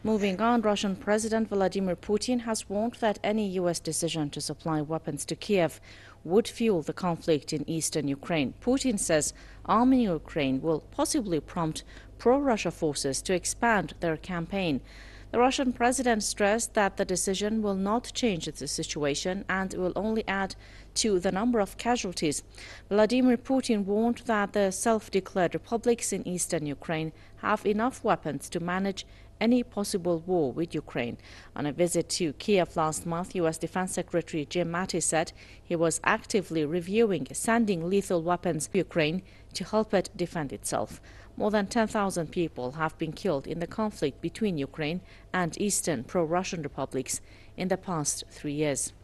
Moving on, Russian President Vladimir Putin has warned that any U.S. decision to supply weapons to Kiev would fuel the conflict in eastern Ukraine. Putin says arming Ukraine will possibly prompt pro-Russia forces to expand their campaign. The Russian president stressed that the decision will not change the situation and will only add to the number of casualties. Vladimir Putin warned that the self-declared republics in eastern Ukraine have enough weapons to manage any possible war with Ukraine. On a visit to Kiev last month, U.S. Defense Secretary Jim Mattis said he was actively reviewing sending lethal weapons to Ukraine to help it defend itself. More than 10,000 people have been killed in the conflict between Ukraine and eastern pro-Russian republics in the past 3 years.